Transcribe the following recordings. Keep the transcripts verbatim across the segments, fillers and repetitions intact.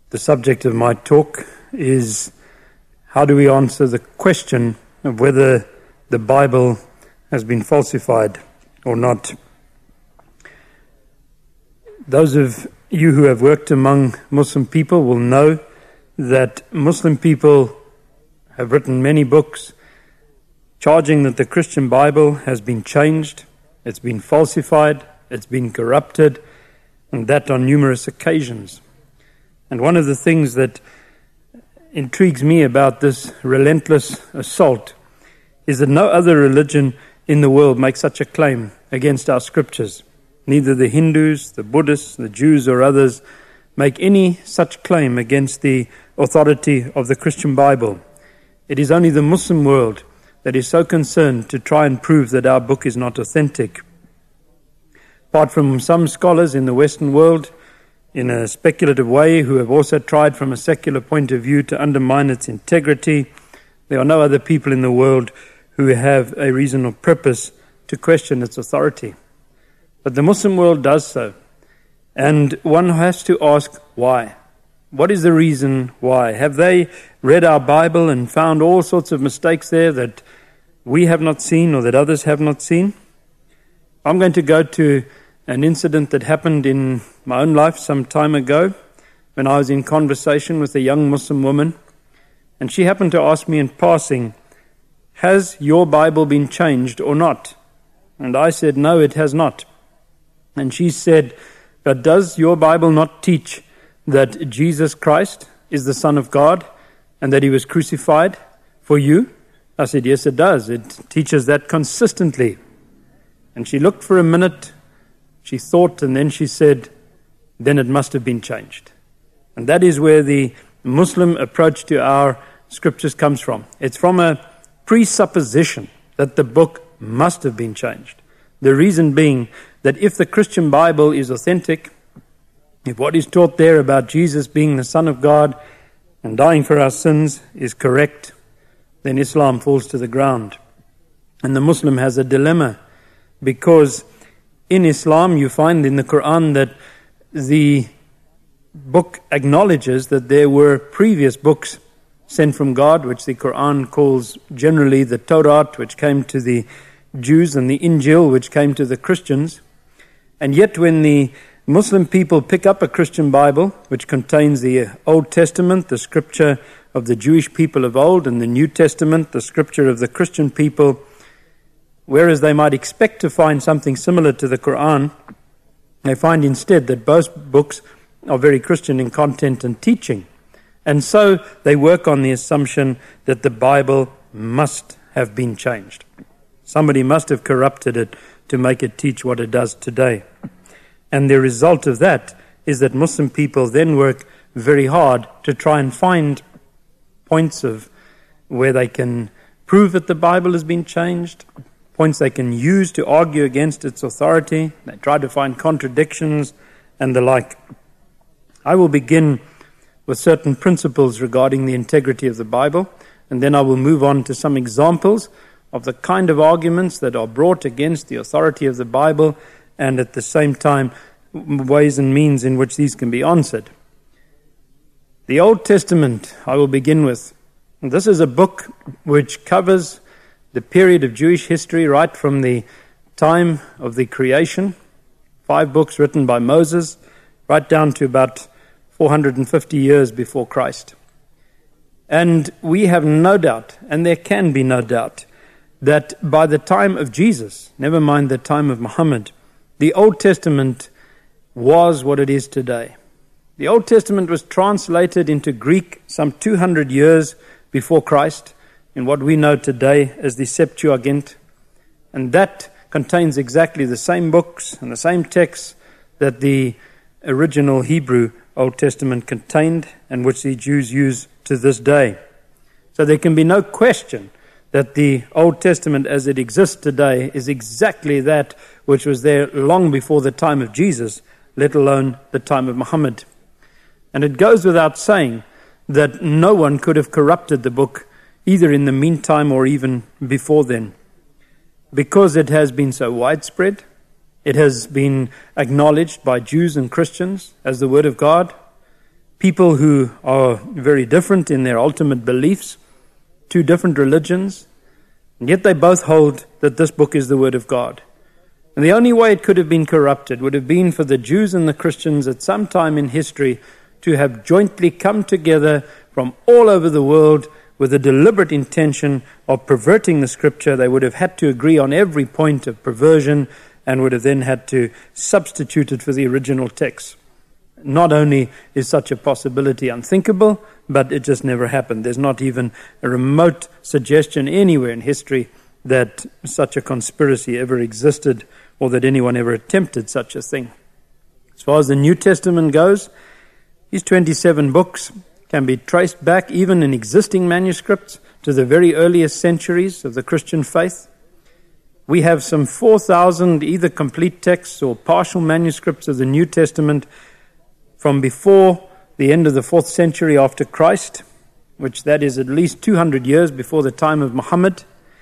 The subject of my talk is how do we answer the question of whether the Bible has been falsified or not. Those of you who have worked among Muslim people will know that Muslim people have written many books charging that the Christian Bible has been changed, it's been falsified, it's been corrupted, and that on numerous occasions. And one of the things that intrigues me about this relentless assault is that no other religion in the world makes such a claim against our scriptures. Neither the Hindus, the Buddhists, the Jews, or others make any such claim against the authority of the Christian Bible. It is only the Muslim world that is so concerned to try and prove that our book is not authentic. Apart from some scholars in the Western world, in a speculative way, who have also tried from a secular point of view to undermine its integrity, there are no other people in the world who have a reason or purpose to question its authority. But the Muslim world does so. And one has to ask why. What is the reason why? Have they read our Bible and found all sorts of mistakes there that we have not seen or that others have not seen? I'm going to go to an incident that happened in my own life some time ago when I was in conversation with a young Muslim woman, and she happened to ask me in passing, "Has your Bible been changed or not?" And I said, "No, it has not." And she said, "But does your Bible not teach that Jesus Christ is the Son of God and that he was crucified for you?" I said, "Yes, it does. It teaches that consistently." And she looked for a minute, she thought, and then she said, "Then it must have been changed." And that is where the Muslim approach to our scriptures comes from. It's from a presupposition that the book must have been changed. The reason being that if the Christian Bible is authentic, if what is taught there about Jesus being the Son of God and dying for our sins is correct, then Islam falls to the ground. And the Muslim has a dilemma, because in Islam you find in the Quran that the book acknowledges that there were previous books sent from God, which the Quran calls generally the Torah, which came to the Jews, and the Injil, which came to the Christians. And yet when the Muslim people pick up a Christian Bible, which contains the Old Testament, the scripture of the Jewish people of old, and the New Testament, the scripture of the Christian people, whereas they might expect to find something similar to the Quran, they find instead that both books are very Christian in content and teaching. And so they work on the assumption that the Bible must have been changed. Somebody must have corrupted it to make it teach what it does today. And the result of that is that Muslim people then work very hard to try and find points of where they can prove that the Bible has been changed, points they can use to argue against its authority. They try to find contradictions and the like. I will begin with certain principles regarding the integrity of the Bible, and then I will move on to some examples of the kind of arguments that are brought against the authority of the Bible, and at the same time ways and means in which these can be answered. The Old Testament I will begin with. This is a book which covers the period of Jewish history right from the time of the creation, five books written by Moses, right down to about four hundred fifty years before Christ. And we have no doubt, and there can be no doubt, that by the time of Jesus, never mind the time of Muhammad, the Old Testament was what it is today. The Old Testament was translated into Greek some two hundred years before Christ, in what we know today as the Septuagint, and that contains exactly the same books and the same texts that the original Hebrew Old Testament contained, and which the Jews use to this day. So there can be no question that the Old Testament as it exists today is exactly that which was there long before the time of Jesus, let alone the time of Muhammad. And it goes without saying that no one could have corrupted the book either in the meantime or even before then. Because it has been so widespread, it has been acknowledged by Jews and Christians as the Word of God, people who are very different in their ultimate beliefs, two different religions, and yet they both hold that this book is the Word of God. And the only way it could have been corrupted would have been for the Jews and the Christians at some time in history to have jointly come together from all over the world with a deliberate intention of perverting the Scripture. They would have had to agree on every point of perversion and would have then had to substitute it for the original text. Not only is such a possibility unthinkable, but it just never happened. There's not even a remote suggestion anywhere in history that such a conspiracy ever existed or that anyone ever attempted such a thing. As far as the New Testament goes, these twenty-seven books can be traced back, even in existing manuscripts, to the very earliest centuries of the Christian faith. We have some four thousand either complete texts or partial manuscripts of the New Testament from before the end of the fourth century after Christ, which that is at least two hundred years before the time of Muhammad.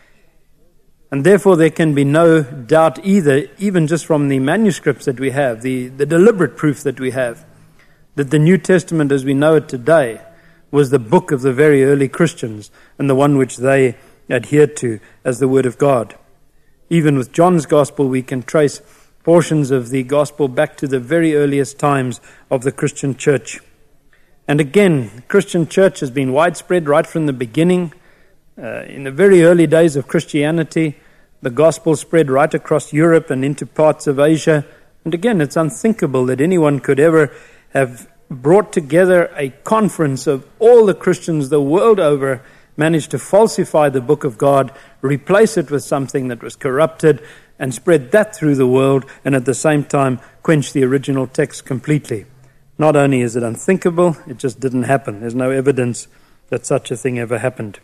And therefore there can be no doubt either, even just from the manuscripts that we have, the, the deliberate proof that we have, that the New Testament as we know it today was the book of the very early Christians and the one which they adhered to as the Word of God. Even with John's Gospel, we can trace portions of the Gospel back to the very earliest times of the Christian church. And again, the Christian church has been widespread right from the beginning. Uh, in the very early days of Christianity, the Gospel spread right across Europe and into parts of Asia. And again, it's unthinkable that anyone could ever have brought together a conference of all the Christians the world over, managed to falsify the book of God, replace it with something that was corrupted, and spread that through the world, and at the same time quench the original text completely. Not only is it unthinkable, it just didn't happen. There's no evidence that such a thing ever happened.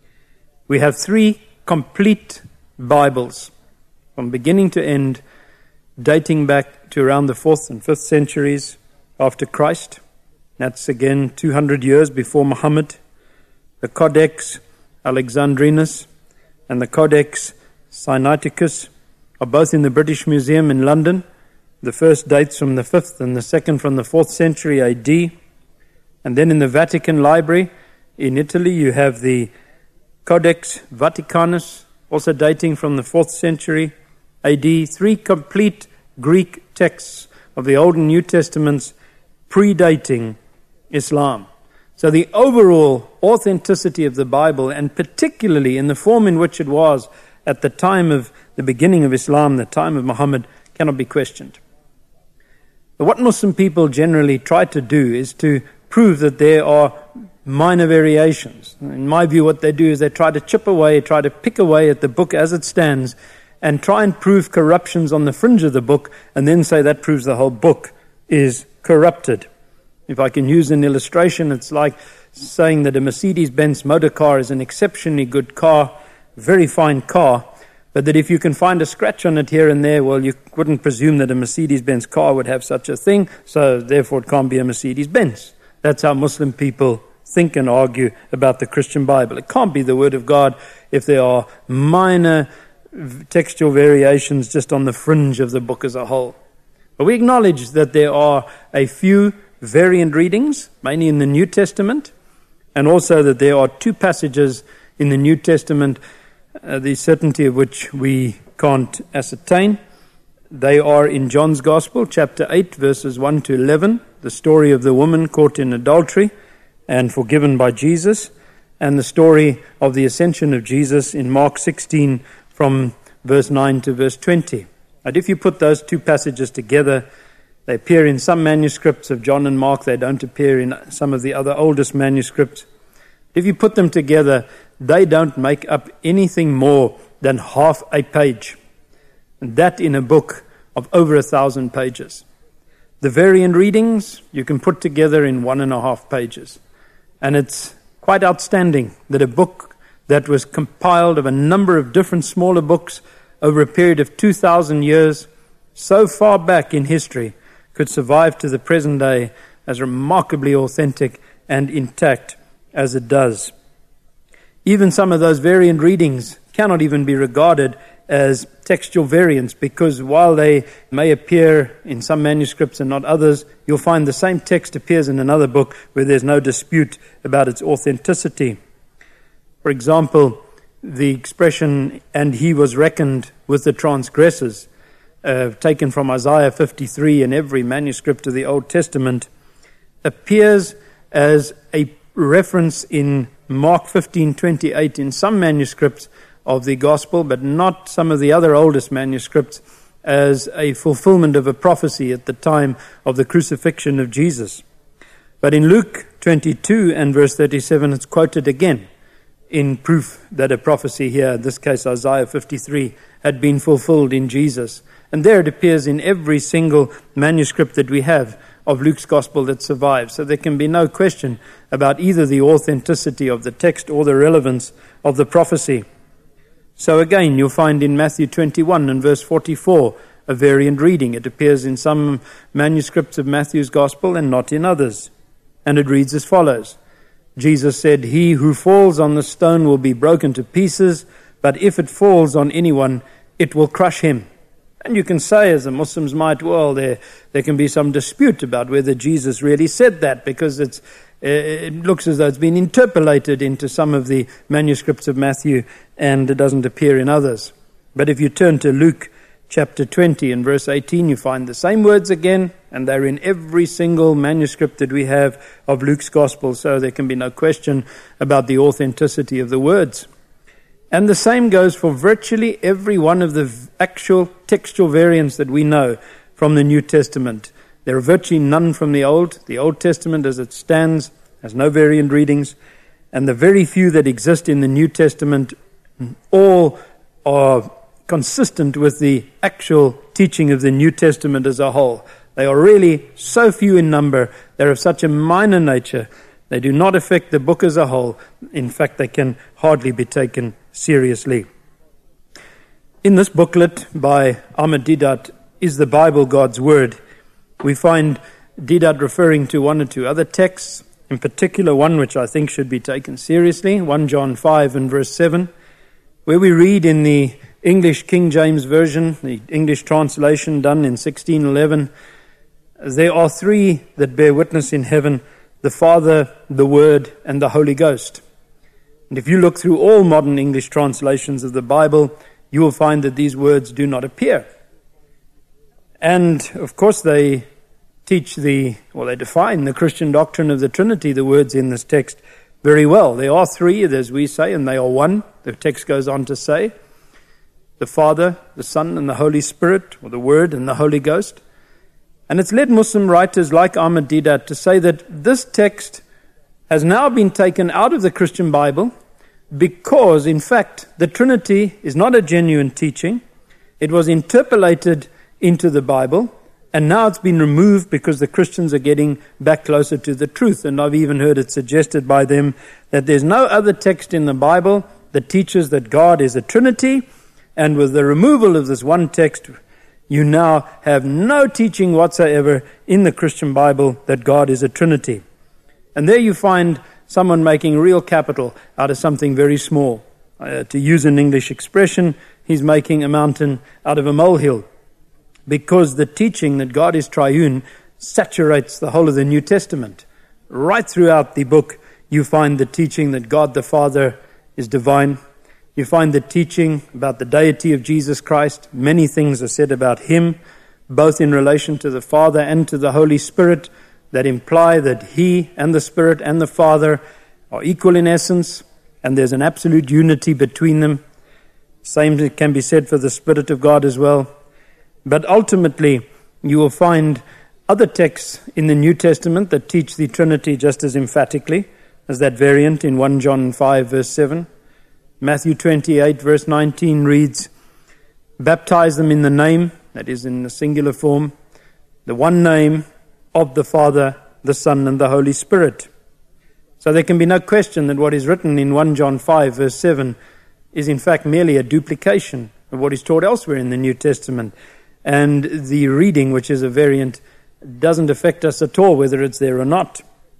We have three complete Bibles from beginning to end, dating back to around the fourth and fifth centuries after Christ. That's again two hundred years before Muhammad. The Codex Alexandrinus and the Codex Sinaiticus are both in the British Museum in London. The first dates from the fifth and the second from the fourth century A D. And then in the Vatican Library in Italy, you have the Codex Vaticanus, also dating from the fourth century A D. Three complete Greek texts of the Old and New Testaments predating Islam. So the overall authenticity of the Bible, and particularly in the form in which it was at the time of the beginning of Islam, the time of Muhammad, cannot be questioned. But what Muslim people generally try to do is to prove that there are minor variations. In my view, what they do is they try to chip away, try to pick away at the book as it stands, and try and prove corruptions on the fringe of the book, and then say that proves the whole book is corrupted. If I can use an illustration, it's like saying that a Mercedes-Benz motor car is an exceptionally good car, very fine car, but that if you can find a scratch on it here and there, well, you wouldn't presume that a Mercedes-Benz car would have such a thing, so therefore it can't be a Mercedes-Benz. That's how Muslim people think and argue about the Christian Bible. It can't be the Word of God if there are minor textual variations just on the fringe of the book as a whole. But we acknowledge that there are a few variant readings, mainly in the New Testament, and also that there are two passages in the New Testament, uh, the certainty of which we can't ascertain. They are in John's Gospel, chapter eight, verses one to eleven, the story of the woman caught in adultery and forgiven by Jesus, and the story of the ascension of Jesus in Mark sixteen, from verse nine to verse twenty. And if you put those two passages together, they appear in some manuscripts of John and Mark. They don't appear in some of the other oldest manuscripts. If you put them together, they don't make up anything more than half a page. And that in a book of over a thousand pages. The variant readings you can put together in one and a half pages. And it's quite outstanding that a book that was compiled of a number of different smaller books over a period of two thousand years, so far back in history, could survive to the present day as remarkably authentic and intact as it does. Even some of those variant readings cannot even be regarded as textual variants, because while they may appear in some manuscripts and not others, you'll find the same text appears in another book where there's no dispute about its authenticity. For example, the expression, "and he was reckoned with the transgressors," uh, taken from Isaiah fifty-three in every manuscript of the Old Testament, appears as a reference in Mark fifteen twenty-eight in some manuscripts of the Gospel, but not some of the other oldest manuscripts, as a fulfillment of a prophecy at the time of the crucifixion of Jesus. But in Luke twenty-two and verse thirty-seven, it's quoted again in proof that a prophecy here, in this case Isaiah fifty-three, had been fulfilled in Jesus. And there it appears in every single manuscript that we have of Luke's Gospel that survives. So there can be no question about either the authenticity of the text or the relevance of the prophecy. So again, you'll find in Matthew twenty-one and verse forty-four a variant reading. It appears in some manuscripts of Matthew's Gospel and not in others. And it reads as follows: Jesus said, "He who falls on the stone will be broken to pieces, but if it falls on anyone, it will crush him." And you can say, as the Muslims might, well, there there can be some dispute about whether Jesus really said that, because it's it looks as though it's been interpolated into some of the manuscripts of Matthew, and it doesn't appear in others. But if you turn to Luke chapter twenty and verse eighteen, you find the same words again, and they're in every single manuscript that we have of Luke's Gospel, so there can be no question about the authenticity of the words. And the same goes for virtually every one of the actual textual variants that we know from the New Testament. There are virtually none from the Old. The Old Testament as it stands has no variant readings, and the very few that exist in the New Testament all are consistent with the actual teaching of the New Testament as a whole. They are really so few in number, they're of such a minor nature, they do not affect the book as a whole. In fact, they can hardly be taken seriously. In this booklet by Ahmed Deedat, Is the Bible God's Word?, we find Deedat referring to one or two other texts, in particular one which I think should be taken seriously, First John five and verse seven, where we read in the English King James Version, the English translation done in sixteen eleven, "There are three that bear witness in heaven, the Father, the Word, and the Holy Ghost." And if you look through all modern English translations of the Bible, you will find that these words do not appear. And, of course, they teach the, or they define the Christian doctrine of the Trinity, the words in this text, very well. There are three, as we say, and they are one, the text goes on to say. The Father, the Son, and the Holy Spirit, or the Word and the Holy Ghost. And it's led Muslim writers like Ahmed Deedat to say that this text has now been taken out of the Christian Bible because, in fact, the Trinity is not a genuine teaching. It was interpolated into the Bible, and now it's been removed because the Christians are getting back closer to the truth. And I've even heard it suggested by them that there's no other text in the Bible that teaches that God is a Trinity, and with the removal of this one text, you now have no teaching whatsoever in the Christian Bible that God is a Trinity. And there you find someone making real capital out of something very small. Uh, to use an English expression, he's making a mountain out of a molehill, because the teaching that God is triune saturates the whole of the New Testament. Right throughout the book, you find the teaching that God the Father is divine. You find the teaching about the deity of Jesus Christ. Many things are said about him, both in relation to the Father and to the Holy Spirit, that imply that he and the Spirit and the Father are equal in essence, and there's an absolute unity between them. Same can be said for the Spirit of God as well. But ultimately, you will find other texts in the New Testament that teach the Trinity just as emphatically as that variant in First John five verse seven. Matthew twenty-eight verse nineteen reads, "Baptize them in the name," that is in the singular form, "the one name of the Father, the Son, and the Holy Spirit." So there can be no question that what is written in First John five verse seven is in fact merely a duplication of what is taught elsewhere in the New Testament. And the reading, which is a variant, doesn't affect us at all whether it's there or not.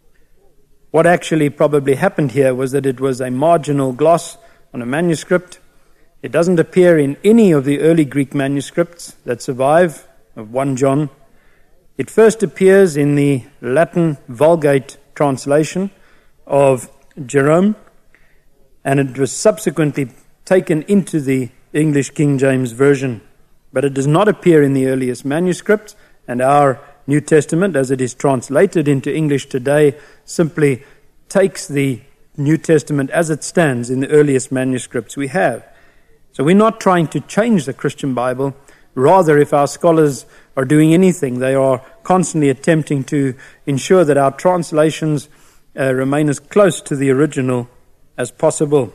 What actually probably happened here was that it was a marginal gloss on a manuscript, It doesn't appear in any of the early Greek manuscripts that survive of First John. It first appears in the Latin Vulgate translation of Jerome, and it was subsequently taken into the English King James Version. But it does not appear in the earliest manuscripts, and our New Testament, as it is translated into English today, simply takes the New Testament as it stands in the earliest manuscripts we have. So we're not trying to change the Christian Bible. Rather, if our scholars are doing anything, they are constantly attempting to ensure that our translations uh, remain as close to the original as possible.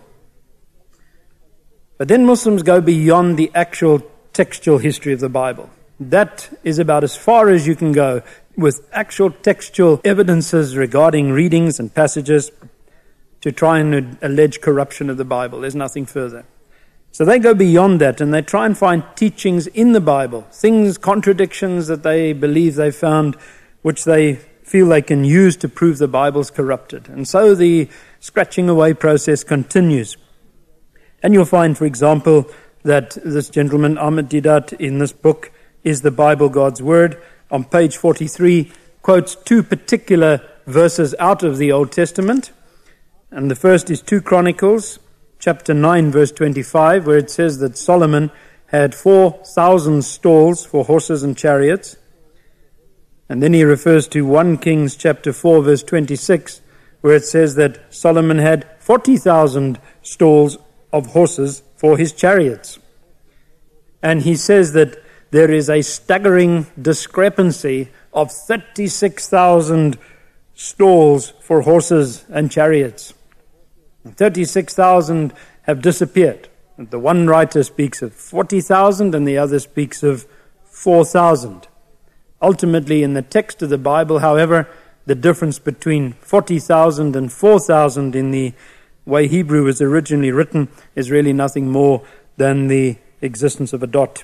But then Muslims go beyond the actual textual history of the Bible. That is about as far as you can go with actual textual evidences regarding readings and passages to try and allege corruption of the Bible. There's nothing further. So they go beyond that and they try and find teachings in the Bible, things, contradictions that they believe they found, which they feel they can use to prove the Bible's corrupted. And so the scratching away process continues. And you'll find, for example, that this gentleman, Ahmed Deedat, in this book, Is the Bible God's Word, on page forty-three, quotes two particular verses out of the Old Testament. And the first is two Chronicles, chapter nine, verse twenty-five, where it says that Solomon had four thousand stalls for horses and chariots. And then he refers to First Kings chapter four, verse twenty-six, where it says that Solomon had forty thousand stalls of horses for his chariots. And he says that there is a staggering discrepancy of thirty-six thousand stalls for horses and chariots. thirty-six thousand have disappeared. The one writer speaks of forty thousand and the other speaks of four thousand. Ultimately, in the text of the Bible, however, the difference between forty thousand and four thousand in the way Hebrew was originally written is really nothing more than the existence of a dot.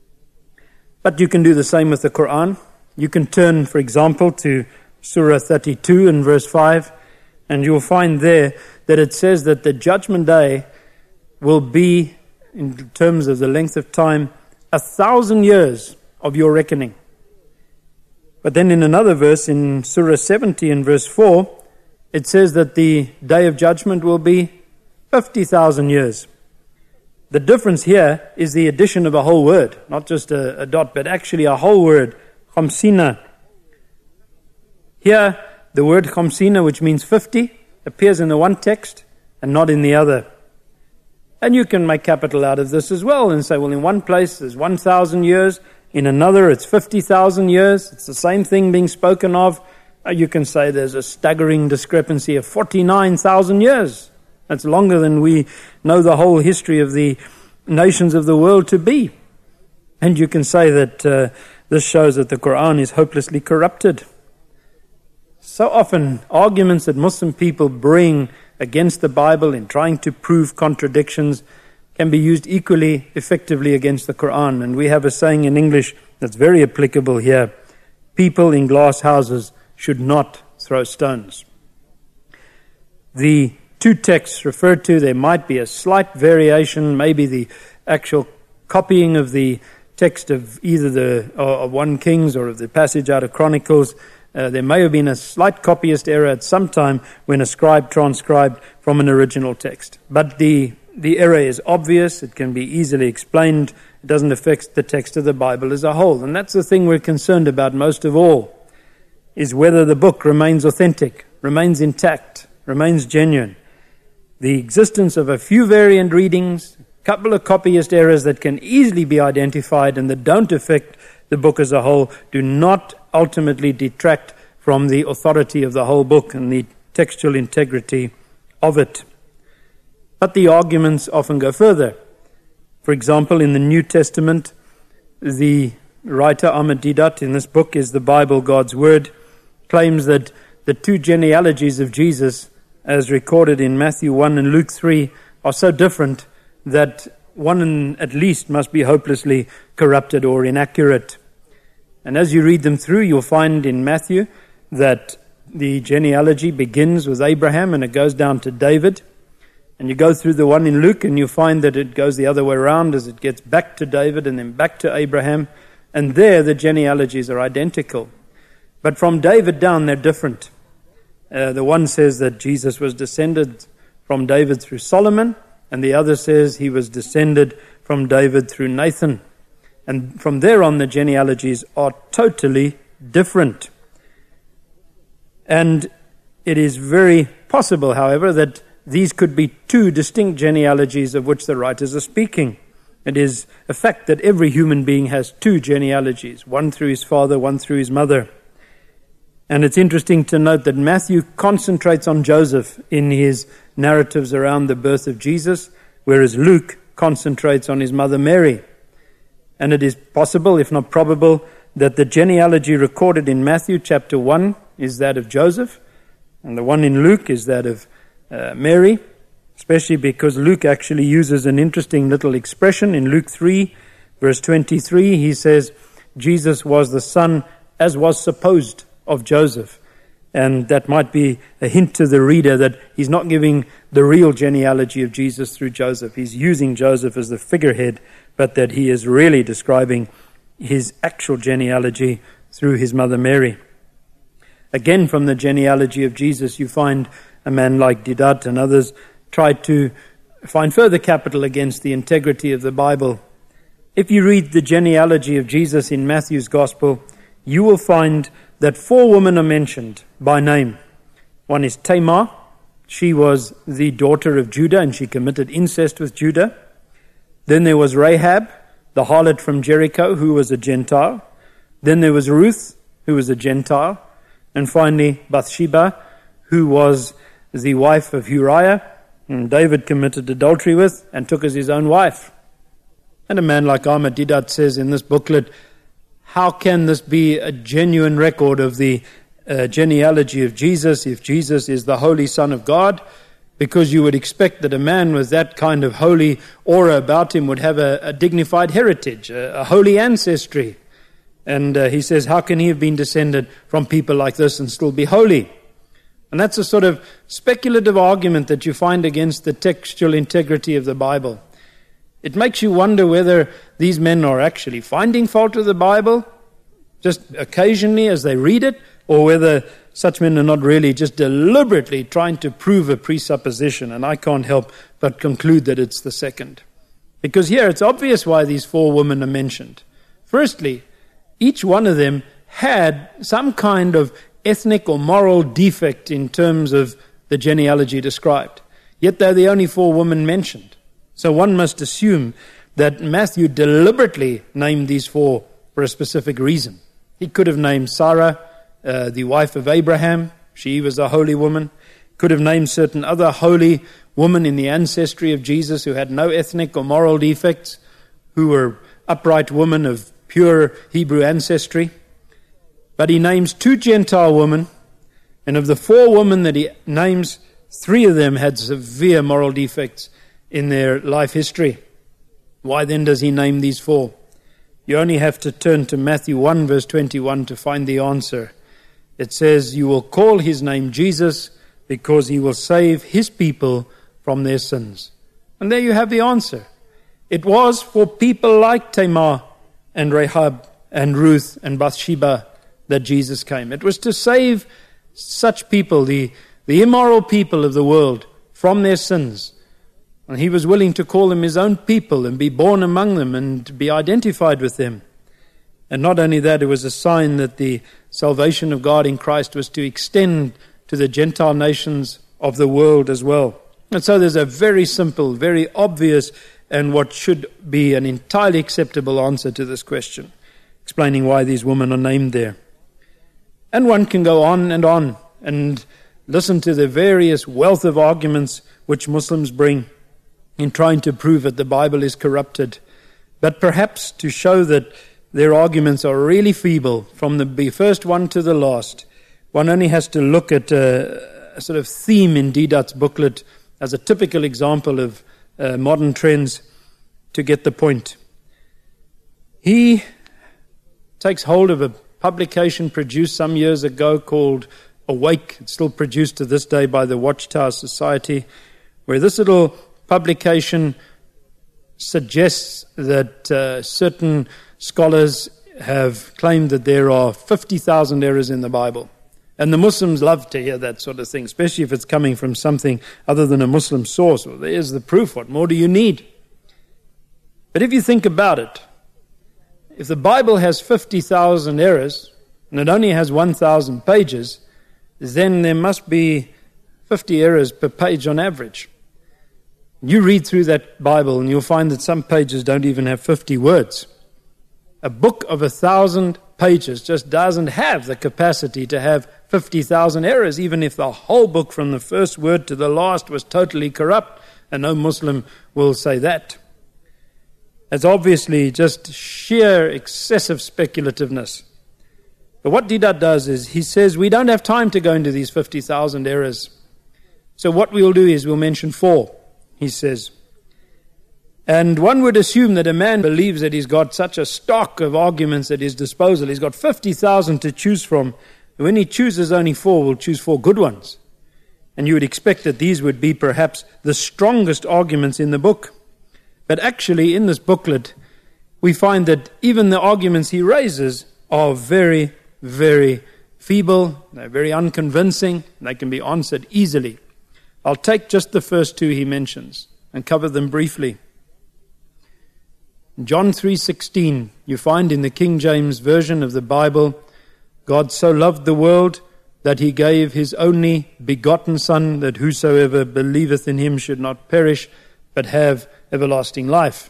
But you can do the same with the Quran. You can turn, for example, to Surah thirty-two and verse five, and you'll find there that it says that the judgment day will be, in terms of the length of time, a thousand years of your reckoning. But then in another verse, in Surah seventy and verse four, it says that the day of judgment will be fifty thousand years. The difference here is the addition of a whole word, not just a, a dot, but actually a whole word, khamsina. Here, the word khamsina, which means fifty, appears in the one text and not in the other. And you can make capital out of this as well and say, well, in one place there's one thousand years, in another it's fifty thousand years, it's the same thing being spoken of. You can say there's a staggering discrepancy of forty-nine thousand years. That's longer than we know the whole history of the nations of the world to be. And you can say that uh, this shows that the Quran is hopelessly corrupted. So often, arguments that Muslim people bring against the Bible in trying to prove contradictions can be used equally effectively against the Quran. And we have a saying in English that's very applicable here. People in glass houses should not throw stones. The two texts referred to, there might be a slight variation, maybe the actual copying of the text of either the of First Kings or of the passage out of Chronicles. Uh, there may have been a slight copyist error at some time when a scribe transcribed from an original text. But the, the error is obvious, it can be easily explained, it doesn't affect the text of the Bible as a whole. And that's the thing we're concerned about most of all, is whether the book remains authentic, remains intact, remains genuine. The existence of a few variant readings, a couple of copyist errors that can easily be identified and that don't affect the book as a whole, do not ultimately detract from the authority of the whole book and the textual integrity of it. But the arguments often go further. For example, in the New Testament, the writer Ahmed Deedat, in this book, Is the Bible God's Word, claims that the two genealogies of Jesus, as recorded in Matthew one and Luke three, are so different that one at least must be hopelessly corrupted or inaccurate. And as you read them through, you'll find in Matthew that the genealogy begins with Abraham and it goes down to David. And you go through the one in Luke and you find that it goes the other way around as it gets back to David and then back to Abraham. And there the genealogies are identical. But from David down, they're different. Uh, the one says that Jesus was descended from David through Solomon, and the other says he was descended from David through Nathan. And from there on, the genealogies are totally different. And it is very possible, however, that these could be two distinct genealogies of which the writers are speaking. It is a fact that every human being has two genealogies, one through his father, one through his mother. And it's interesting to note that Matthew concentrates on Joseph in his narratives around the birth of Jesus, whereas Luke concentrates on his mother Mary. And it is possible, if not probable, that the genealogy recorded in Matthew chapter one is that of Joseph, and the one in Luke is that of uh, Mary, especially because Luke actually uses an interesting little expression. In Luke three, verse twenty-three, he says, Jesus was the son, as was supposed, of Joseph. And that might be a hint to the reader that he's not giving the real genealogy of Jesus through Joseph. He's using Joseph as the figurehead, but that he is really describing his actual genealogy through his mother Mary. Again, from the genealogy of Jesus, you find a man like Didat and others tried to find further capital against the integrity of the Bible. If you read the genealogy of Jesus in Matthew's Gospel, you will find that four women are mentioned by name. One is Tamar. She was the daughter of Judah, and she committed incest with Judah. Then there was Rahab, the harlot from Jericho, who was a Gentile. Then there was Ruth, who was a Gentile. And finally, Bathsheba, who was the wife of Uriah, and David committed adultery with and took as his own wife. And a man like Ahmed Didat says in this booklet, how can this be a genuine record of the uh, genealogy of Jesus if Jesus is the Holy Son of God? Because you would expect that a man with that kind of holy aura about him would have a, a dignified heritage, a, a holy ancestry. And uh, he says, how can he have been descended from people like this and still be holy? And that's a sort of speculative argument that you find against the textual integrity of the Bible. It makes you wonder whether these men are actually finding fault with the Bible, just occasionally as they read it, or whether such men are not really just deliberately trying to prove a presupposition. And I can't help but conclude that it's the second. Because here it's obvious why these four women are mentioned. Firstly, each one of them had some kind of ethnic or moral defect in terms of the genealogy described. Yet they're the only four women mentioned. So one must assume that Matthew deliberately named these four for a specific reason. He could have named Sarah, uh, the wife of Abraham. She was a holy woman. Could have named certain other holy women in the ancestry of Jesus who had no ethnic or moral defects, who were upright women of pure Hebrew ancestry. But he names two Gentile women, and of the four women that he names, three of them had severe moral defects in their life history. Why then does he name these four? You only have to turn to Matthew one verse twenty-one to find the answer. It says, you will call his name Jesus because he will save his people from their sins. And there you have the answer. It was for people like Tamar and Rahab and Ruth and Bathsheba that Jesus came. It was to save such people, the, the immoral people of the world, from their sins. And he was willing to call them his own people and be born among them and be identified with them. And not only that, it was a sign that the salvation of God in Christ was to extend to the Gentile nations of the world as well. And so there's a very simple, very obvious, and what should be an entirely acceptable answer to this question, explaining why these women are named there. And one can go on and on and listen to the various wealth of arguments which Muslims bring in trying to prove that the Bible is corrupted. But perhaps to show that their arguments are really feeble, from the first one to the last, one only has to look at a, a sort of theme in Didat's booklet as a typical example of uh, modern trends to get the point. He takes hold of a publication produced some years ago called Awake. It's still produced to this day by the Watchtower Society, where this little publication suggests that uh, certain scholars have claimed that there are fifty thousand errors in the Bible. And the Muslims love to hear that sort of thing, especially if it's coming from something other than a Muslim source. Well, there's the proof. What more do you need? But if you think about it, if the Bible has fifty thousand errors, and it only has one thousand pages, then there must be fifty errors per page on average. You read through that Bible and you'll find that some pages don't even have fifty words. A book of a thousand pages just doesn't have the capacity to have fifty thousand errors, even if the whole book from the first word to the last was totally corrupt, and no Muslim will say that. It's obviously just sheer excessive speculativeness. But what Deedat does is he says we don't have time to go into these fifty thousand errors. So what we'll do is we'll mention four, he says. And one would assume that a man believes that he's got such a stock of arguments at his disposal. He's got fifty thousand to choose from. And when he chooses only four, we'll choose four good ones. And you would expect that these would be perhaps the strongest arguments in the book. But actually, in this booklet, we find that even the arguments he raises are very, very feeble, they're very unconvincing, and they can be answered easily. I'll take just the first two he mentions and cover them briefly. In John three sixteen, you find in the King James Version of the Bible, God so loved the world that he gave his only begotten Son, that whosoever believeth in him should not perish, but have everlasting life.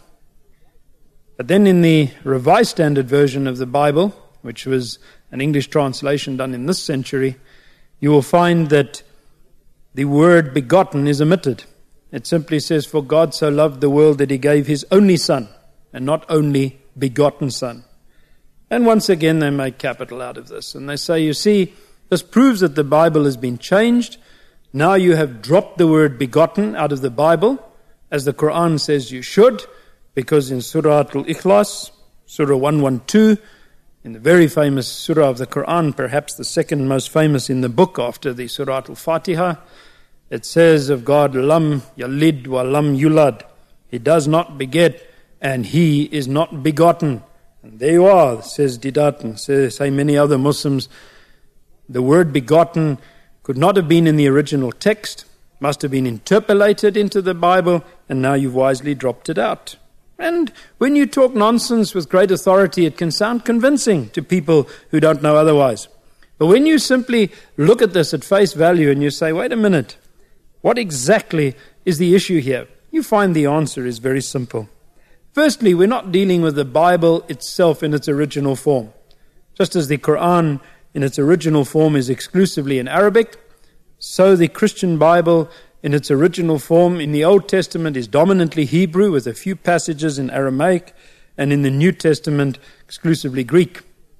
But then in the Revised Standard Version of the Bible, which was an English translation done in this century, you will find that the word begotten is omitted. It simply says, for God so loved the world that he gave his only Son, and not only begotten Son. And once again they make capital out of this. And they say, you see, this proves that the Bible has been changed. Now you have dropped the word begotten out of the Bible, as the Quran says you should, because in Surah Al-Ikhlas, Surah one twelve, in the very famous surah of the Quran, perhaps the second most famous in the book after the Surah Al-Fatiha, it says of God, Lam yalid wa lam yulad. He does not beget, and he is not begotten. And there you are, says Deedat, and say, say many other Muslims. The word begotten could not have been in the original text, must have been interpolated into the Bible, and now you've wisely dropped it out. And when you talk nonsense with great authority, it can sound convincing to people who don't know otherwise. But when you simply look at this at face value and you say, wait a minute, what exactly is the issue here? You find the answer is very simple. Firstly, we're not dealing with the Bible itself in its original form. Just as the Quran in its original form is exclusively in Arabic, so the Christian Bible in its original form in the Old Testament is dominantly Hebrew with a few passages in Aramaic, and in the New Testament exclusively Greek.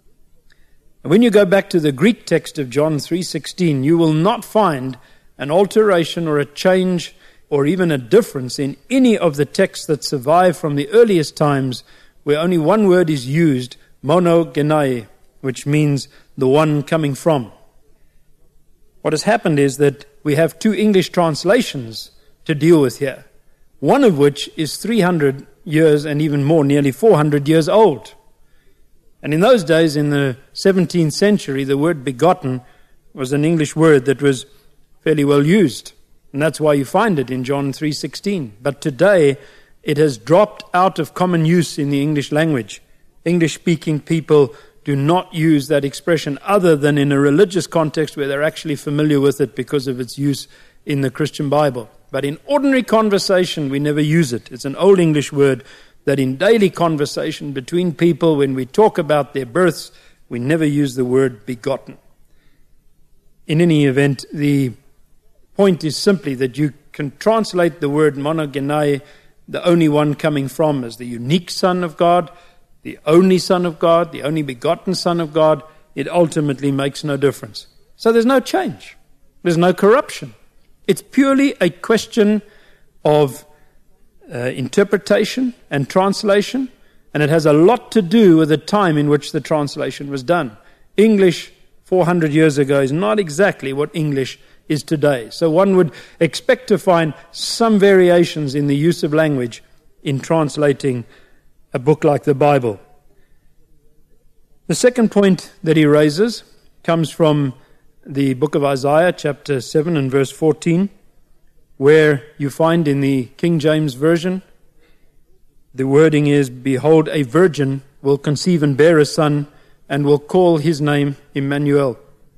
And when you go back to the Greek text of John three sixteen, you will not find an alteration or a change or even a difference in any of the texts that survive from the earliest times where only one word is used, monogenai, which means the one coming from. What has happened is that we have two English translations to deal with here, one of which is three hundred years and even more, nearly four hundred years old. And in those days, in the seventeenth century, the word begotten was an English word that was fairly well used. And that's why you find it in John three sixteen. But today, it has dropped out of common use in the English language. English-speaking people do not use that expression other than in a religious context where they're actually familiar with it because of its use in the Christian Bible. But in ordinary conversation, we never use it. It's an old English word that in daily conversation between people, when we talk about their births, we never use the word begotten. In any event, the point is simply that you can translate the word monogenai, the only one coming from, as the unique Son of God, the only Son of God, the only begotten Son of God. It ultimately makes no difference. So there's no change. There's no corruption. It's purely a question of uh, interpretation and translation, and it has a lot to do with the time in which the translation was done. English four hundred years ago is not exactly what English is today. So one would expect to find some variations in the use of language in translating a book like the Bible. The second point that he raises comes from the book of Isaiah, chapter seven and verse fourteen, where you find in the King James Version, the wording is, "Behold, a virgin will conceive and bear a son, and will call his name Emmanuel."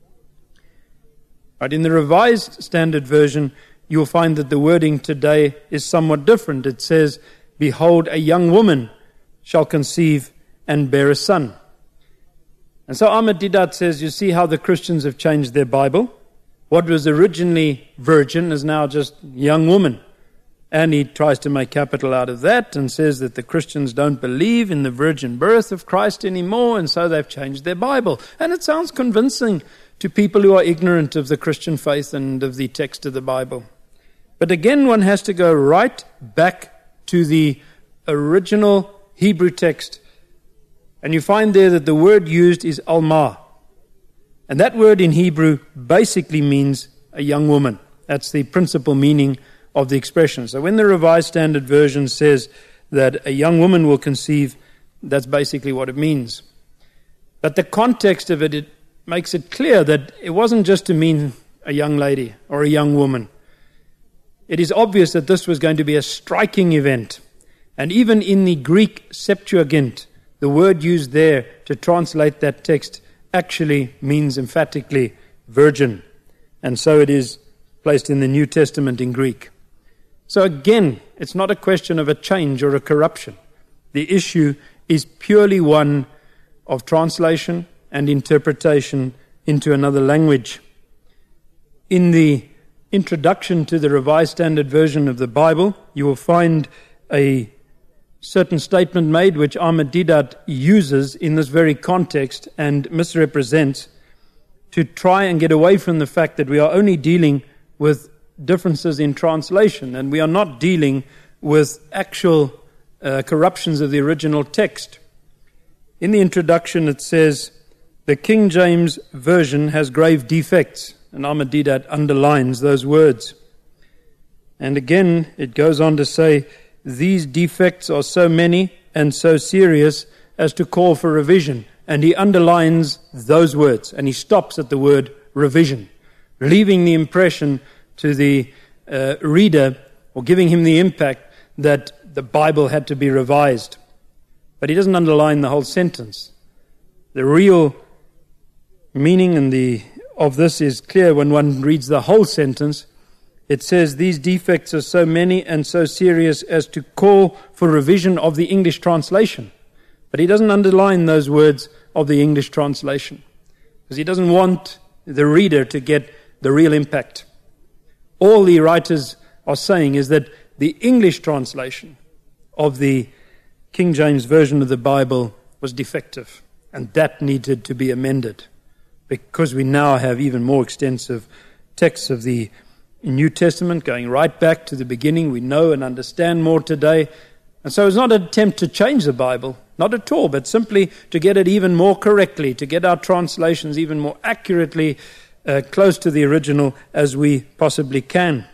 But in the Revised Standard Version, you'll find that the wording today is somewhat different. It says, "Behold, a young woman shall conceive and bear a son." And so Ahmed Deedat says, you see how the Christians have changed their Bible? What was originally virgin is now just young woman. And he tries to make capital out of that and says that the Christians don't believe in the virgin birth of Christ anymore, and so they've changed their Bible. And it sounds convincing to people who are ignorant of the Christian faith and of the text of the Bible. But again, one has to go right back to the original Hebrew text. And you find there that the word used is alma. And that word in Hebrew basically means a young woman. That's the principal meaning of the expression. So when the Revised Standard Version says that a young woman will conceive, that's basically what it means. But the context of it, it makes it clear that it wasn't just to mean a young lady or a young woman. It is obvious that this was going to be a striking event. And even in the Greek Septuagint, the word used there to translate that text actually means emphatically virgin. And so it is placed in the New Testament in Greek. So again, it's not a question of a change or a corruption. The issue is purely one of translation and interpretation into another language. In the introduction to the Revised Standard Version of the Bible, you will find a certain statement made which Ahmed Deedat uses in this very context and misrepresents to try and get away from the fact that we are only dealing with differences in translation and we are not dealing with actual uh, corruptions of the original text. In the introduction it says, "The King James Version has grave defects," and Ahmed Deedat underlines those words. And again it goes on to say, "These defects are so many and so serious as to call for revision." And he underlines those words, and he stops at the word revision, leaving the impression to the uh, reader, or giving him the impact that the Bible had to be revised. But he doesn't underline the whole sentence. The real meaning and the of this is clear when one reads the whole sentence. It says, "These defects are so many and so serious as to call for revision of the English translation." But he doesn't underline those words of the English translation, because he doesn't want the reader to get the real impact. All the writers are saying is that the English translation of the King James Version of the Bible was defective, and that needed to be amended, because we now have even more extensive texts of the New Testament going right back to the beginning. We know and understand more today. And so it's not an attempt to change the Bible, not at all, but simply to get it even more correctly, to get our translations even more accurately uh, close to the original as we possibly can.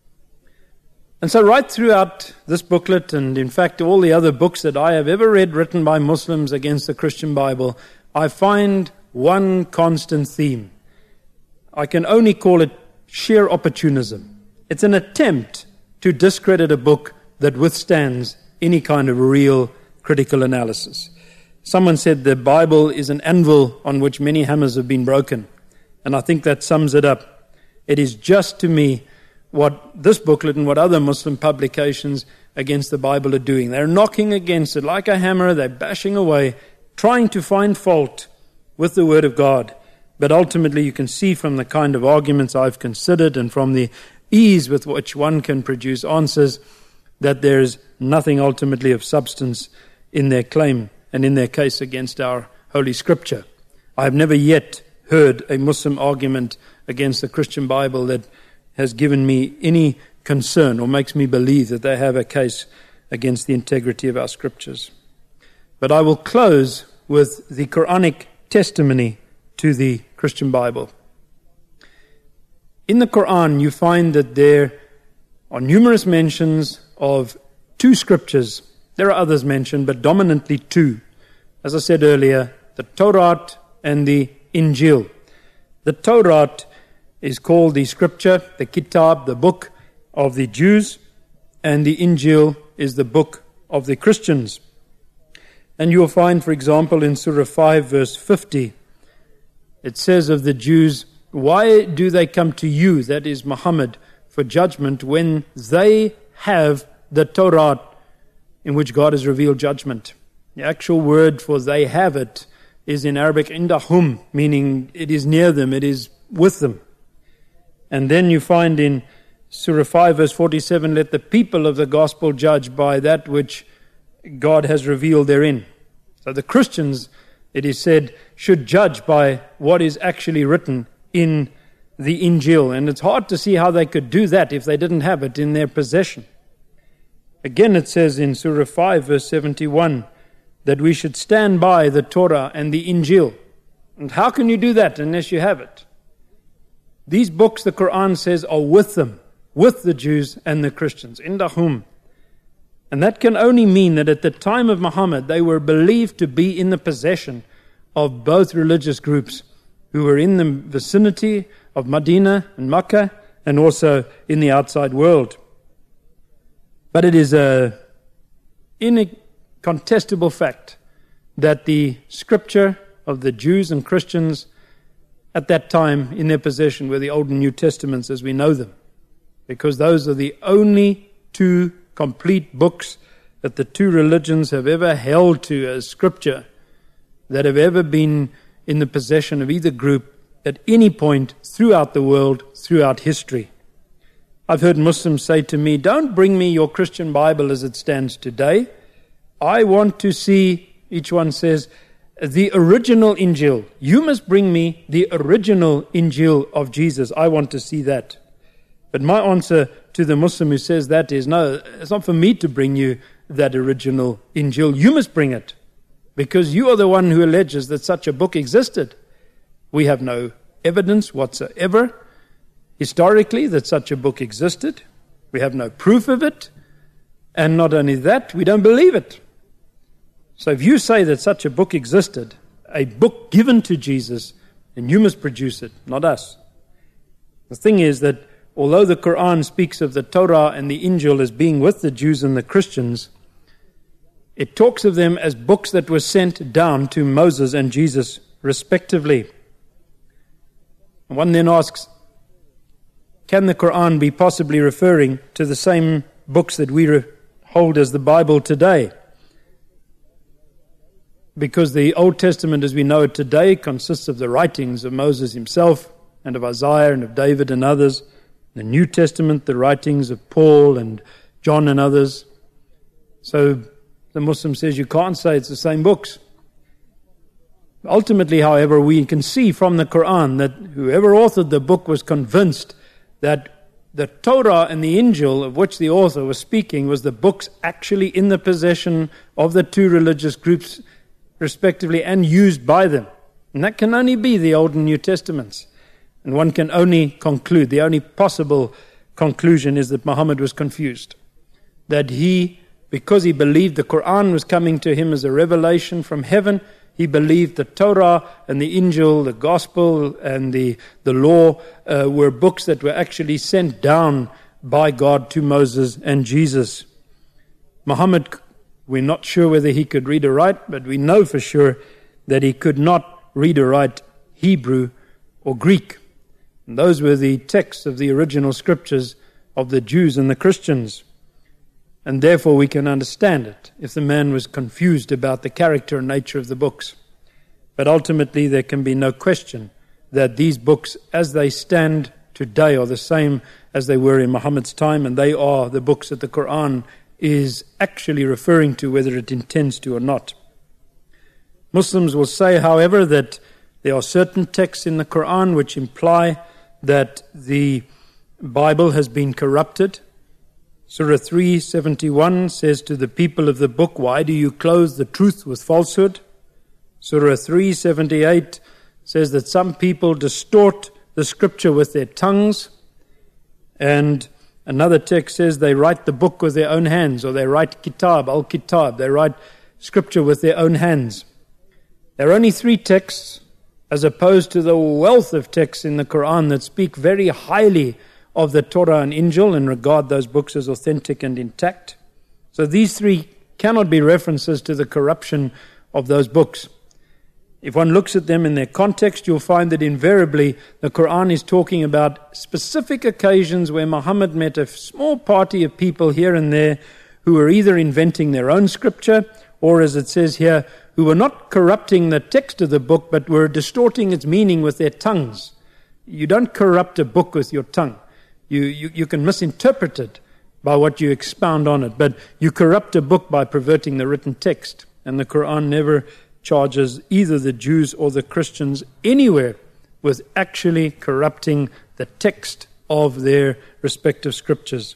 And so right throughout this booklet, and in fact all the other books that I have ever read written by Muslims against the Christian Bible, I find one constant theme. I can only call it sheer opportunism. It's an attempt to discredit a book that withstands any kind of real critical analysis. Someone said the Bible is an anvil on which many hammers have been broken, and I think that sums it up. It is just to me what this booklet and what other Muslim publications against the Bible are doing. They're knocking against it like a hammer, they're bashing away, trying to find fault with the Word of God. But ultimately you can see from the kind of arguments I've considered and from the ease with which one can produce answers that there is nothing ultimately of substance in their claim and in their case against our Holy Scripture. I have never yet heard a Muslim argument against the Christian Bible that has given me any concern or makes me believe that they have a case against the integrity of our Scriptures. But I will close with the Quranic testimony to the Christian Bible. In the Quran, you find that there are numerous mentions of two scriptures. There are others mentioned, but dominantly two. As I said earlier, the Torah and the Injil. The Torah is called the scripture, the Kitab, the book of the Jews, and the Injil is the book of the Christians. And you will find, for example, in Surah five, verse fifty, it says of the Jews, why do they come to you, that is Muhammad, for judgment when they have the Torah in which God has revealed judgment? The actual word for they have it is in Arabic indahum, meaning it is near them, it is with them. And then you find in Surah five, verse forty-seven, let the people of the gospel judge by that which God has revealed therein. So the Christians, it is said, should judge by what is actually written in the Injil. And it's hard to see how they could do that if they didn't have it in their possession. Again, it says in Surah five, verse seventy-one, that we should stand by the Torah and the Injil. And how can you do that unless you have it? These books, the Quran says, are with them, with the Jews and the Christians, indahum. And that can only mean that at the time of Muhammad, they were believed to be in the possession of both religious groups who were in the vicinity of Medina and Makkah and also in the outside world. But it is a incontestable fact that the scripture of the Jews and Christians at that time in their possession were the Old and New Testaments as we know them, because those are the only two complete books that the two religions have ever held to as scripture that have ever been in the possession of either group at any point throughout the world, throughout history. I've heard Muslims say to me, don't bring me your Christian Bible as it stands today. I want to see, each one says, the original Injil. You must bring me the original Injil of Jesus. I want to see that. But my answer to the Muslim who says that is, no, it's not for me to bring you that original Injil. You must bring it, because you are the one who alleges that such a book existed. We have no evidence whatsoever historically that such a book existed. We have no proof of it. And not only that, we don't believe it. So if you say that such a book existed, a book given to Jesus, then you must produce it, not us. The thing is that although the Quran speaks of the Torah and the Injil as being with the Jews and the Christians, it talks of them as books that were sent down to Moses and Jesus respectively. One then asks, can the Quran be possibly referring to the same books that we re- hold as the Bible today? Because the Old Testament as we know it today consists of the writings of Moses himself and of Isaiah and of David and others. The New Testament, the writings of Paul and John and others. So the Muslim says you can't say it's the same books. Ultimately, however, we can see from the Quran that whoever authored the book was convinced that the Torah and the Injil of which the author was speaking was the books actually in the possession of the two religious groups respectively and used by them. And that can only be the Old and New Testaments. And one can only conclude, the only possible conclusion is that Muhammad was confused. That he, because he believed the Quran was coming to him as a revelation from heaven, he believed the Torah and the Injil, the Gospel and the, the law uh, were books that were actually sent down by God to Moses and Jesus. Muhammad, we're not sure whether he could read or write, but we know for sure that he could not read or write Hebrew or Greek. And those were the texts of the original scriptures of the Jews and the Christians. And therefore we can understand it if the man was confused about the character and nature of the books. But ultimately there can be no question that these books as they stand today are the same as they were in Muhammad's time, and they are the books that the Quran is actually referring to, whether it intends to or not. Muslims will say, however, that there are certain texts in the Quran which imply that the Bible has been corrupted. Surah three seventy-one says to the people of the book, why do you clothe the truth with falsehood? Surah three seventy-eight says that some people distort the scripture with their tongues And another text says they write the book with their own hands, or they write kitab, al-kitab, they write scripture with their own hands. There are only three texts, as opposed to the wealth of texts in the Quran that speak very highly of the Torah and Injil and regard those books as authentic and intact. So these three cannot be references to the corruption of those books. If one looks at them in their context, you'll find that invariably the Quran is talking about specific occasions where Muhammad met a small party of people here and there who were either inventing their own scripture, or as it says here, who were not corrupting the text of the book, but were distorting its meaning with their tongues. You don't corrupt a book with your tongue. You, you, you can misinterpret it by what you expound on it, but you corrupt a book by perverting the written text. And the Quran never charges either the Jews or the Christians anywhere with actually corrupting the text of their respective scriptures.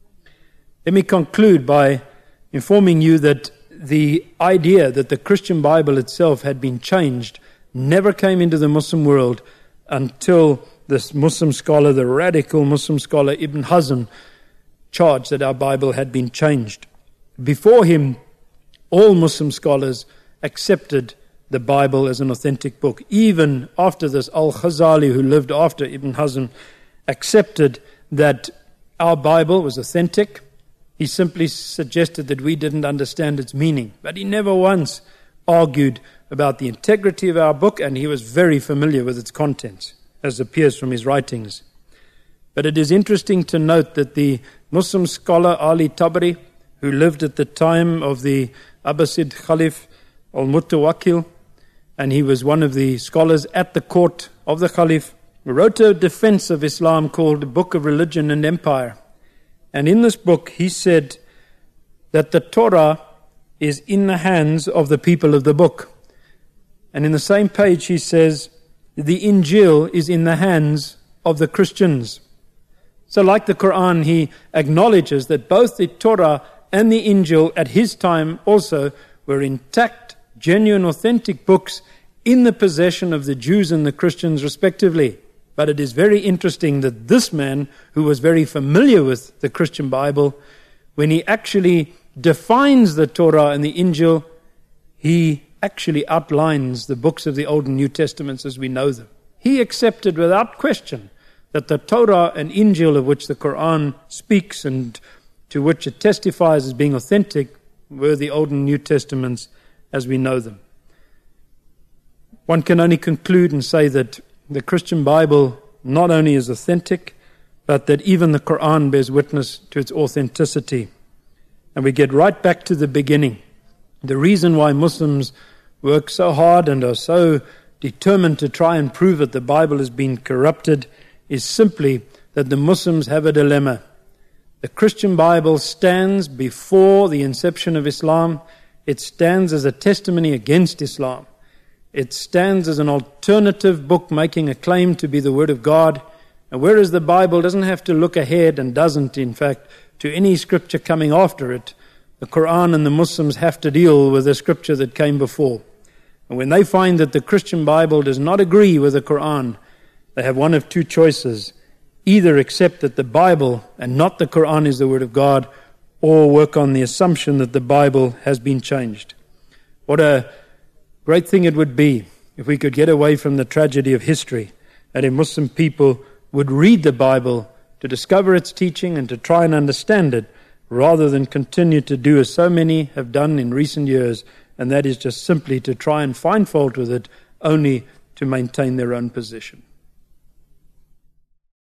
Let me conclude by informing you that the idea that the Christian Bible itself had been changed never came into the Muslim world until this Muslim scholar, the radical Muslim scholar Ibn Hazm, charged that our Bible had been changed. Before him, all Muslim scholars accepted the Bible as an authentic book. Even after this, Al-Ghazali, who lived after Ibn Hazm, accepted that our Bible was authentic. He simply suggested that we didn't understand its meaning. But he never once argued about the integrity of our book, and he was very familiar with its contents, as appears from his writings. But it is interesting to note that the Muslim scholar Ali Tabari, who lived at the time of the Abbasid Caliph al-Mutawakkil, and he was one of the scholars at the court of the Caliph, wrote a defense of Islam called the Book of Religion and Empire. And in this book he said that the Torah is in the hands of the people of the book. And in the same page he says the Injil is in the hands of the Christians. So like the Quran, he acknowledges that both the Torah and the Injil at his time also were intact, genuine, authentic books in the possession of the Jews and the Christians respectively. But it is very interesting that this man, who was very familiar with the Christian Bible, when he actually defines the Torah and the Injil, he actually outlines the books of the Old and New Testaments as we know them. He accepted without question that the Torah and Injil, of which the Quran speaks and to which it testifies as being authentic, were the Old and New Testaments as we know them. One can only conclude and say that the Christian Bible not only is authentic, but that even the Quran bears witness to its authenticity. And we get right back to the beginning. The reason why Muslims work so hard and are so determined to try and prove that the Bible has been corrupted is simply that the Muslims have a dilemma. The Christian Bible stands before the inception of Islam. It stands as a testimony against Islam. It stands as an alternative book making a claim to be the Word of God. And whereas the Bible doesn't have to look ahead, and doesn't, in fact, to any scripture coming after it, the Quran and the Muslims have to deal with the scripture that came before. And when they find that the Christian Bible does not agree with the Quran, they have one of two choices. Either accept that the Bible and not the Quran is the Word of God, or work on the assumption that the Bible has been changed. What a great thing it would be if we could get away from the tragedy of history, and if Muslim people would read the Bible to discover its teaching and to try and understand it, rather than continue to do as so many have done in recent years, and that is just simply to try and find fault with it, only to maintain their own position.